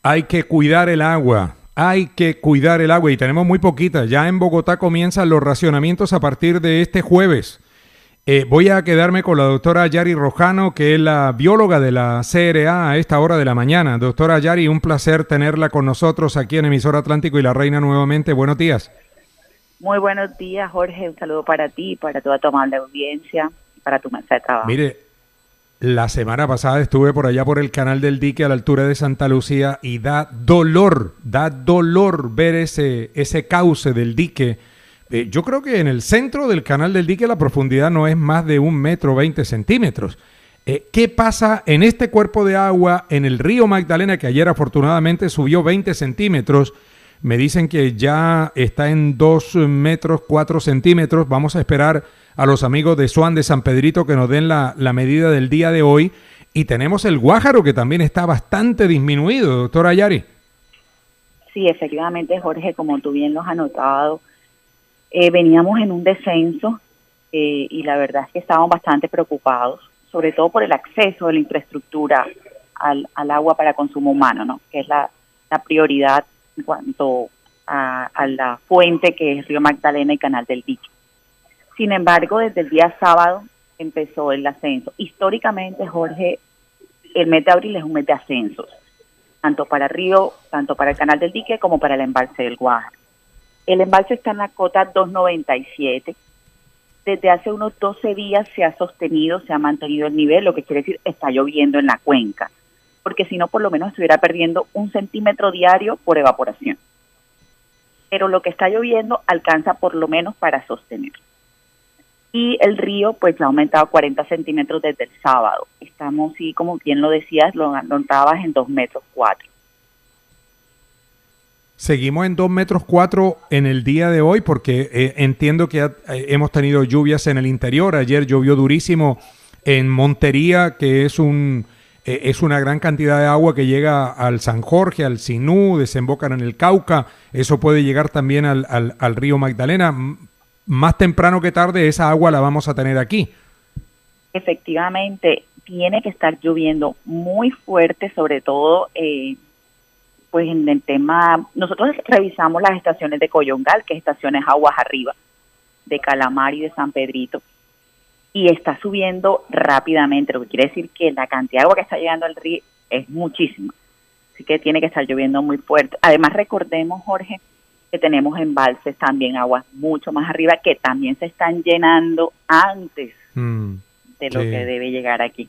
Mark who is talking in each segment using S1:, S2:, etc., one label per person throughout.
S1: Hay que cuidar el agua. Hay que cuidar el agua y tenemos muy poquita. Ya en Bogotá comienzan los racionamientos a partir de este jueves. Voy a quedarme con la doctora Yari Rojano, que es la bióloga de la CRA a esta hora de la mañana. Doctora Yari, un placer tenerla con nosotros aquí en Emisora Atlántico y La Reina nuevamente. Buenos días.
S2: Muy buenos días, Jorge. Un saludo para ti, para toda tu amable audiencia, para tu mesa de trabajo.
S1: Mire, la semana pasada estuve por allá por el Canal del Dique a la altura de Santa Lucía y da dolor ver ese cauce del dique. Yo creo que en el centro del Canal del Dique la profundidad no es más de 1,20 m. ¿Qué pasa en este cuerpo de agua en el río Magdalena, que ayer afortunadamente subió 20 centímetros? Me dicen que ya está en 2,4 m. Vamos a esperar a los amigos de SUAN de San Pedrito que nos den la medida del día de hoy. Y tenemos el Guájaro, que también está bastante disminuido, doctora Yari.
S2: Sí, efectivamente, Jorge, como tú bien lo has anotado, veníamos en un descenso y la verdad es que estábamos bastante preocupados, sobre todo por el acceso de la infraestructura al agua para consumo humano, ¿no? Que es la prioridad en cuanto a la fuente que es Río Magdalena y Canal del Dique. Sin embargo, desde el día sábado empezó el ascenso. Históricamente, Jorge, el mes de abril es un mes de ascensos, tanto para Río, tanto para el Canal del Dique como para el embalse del Guájaro. El embalse está en la cota 297. Desde hace unos 12 días se ha sostenido, se ha mantenido el nivel, lo que quiere decir está lloviendo en la cuenca, porque si no, por lo menos estuviera perdiendo 1 centímetro diario por evaporación. Pero lo que está lloviendo alcanza por lo menos para sostener. Y el río pues ha aumentado 40 centímetros desde el sábado. Estamos, sí, como bien lo decías, lo notabas en 2,4 metros.
S1: Seguimos en 2,4 metros en el día de hoy porque entiendo que hemos tenido lluvias en el interior. Ayer llovió durísimo en Montería, que es una gran cantidad de agua que llega al San Jorge, al Sinú, desembocan en el Cauca. Eso puede llegar también al río Magdalena. Más temprano que tarde esa agua la vamos a tener aquí.
S2: Efectivamente, tiene que estar lloviendo muy fuerte, sobre todo pues en el tema, nosotros revisamos las estaciones de Coyongal, que es estaciones aguas arriba, de Calamar y de San Pedrito, y está subiendo rápidamente, lo que quiere decir que la cantidad de agua que está llegando al río es muchísima, así que tiene que estar lloviendo muy fuerte. Además, recordemos, Jorge, que tenemos embalses también, aguas mucho más arriba, que también se están llenando antes de lo que debe llegar aquí.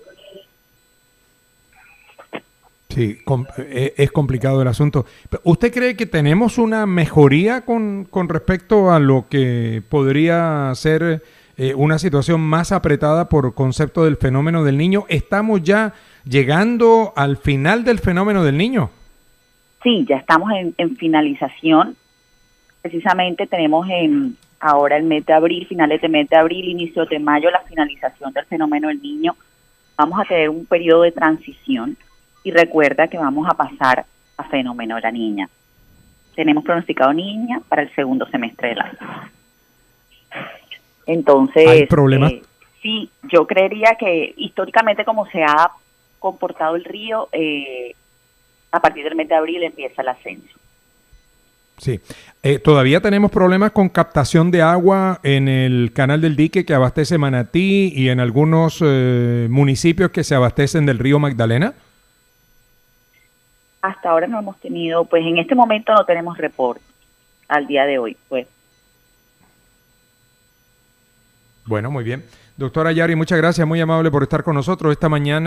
S1: Sí, es complicado el asunto. ¿Usted cree que tenemos una mejoría con respecto a lo que podría ser una situación más apretada por concepto del fenómeno del Niño? ¿Estamos ya llegando al final del fenómeno del Niño?
S2: Sí, ya estamos en finalización. Precisamente tenemos ahora el mes de abril, finales de mes de abril, inicios de mayo, la finalización del fenómeno del Niño. Vamos a tener un periodo de transición y recuerda que vamos a pasar a fenómeno de la Niña. Tenemos pronosticado Niña para el segundo semestre del año. Entonces,
S1: ¿hay problemas?
S2: Sí, yo creería que históricamente como se ha comportado el río, a partir del mes de abril empieza el ascenso.
S1: Sí. Todavía tenemos problemas con captación de agua en el Canal del Dique que abastece Manatí y en algunos municipios que se abastecen del río Magdalena.
S2: Hasta ahora no hemos tenido, pues en este momento no tenemos reporte al día de hoy, pues.
S1: Bueno, muy bien. Doctora Yari, muchas gracias, muy amable por estar con nosotros esta mañana.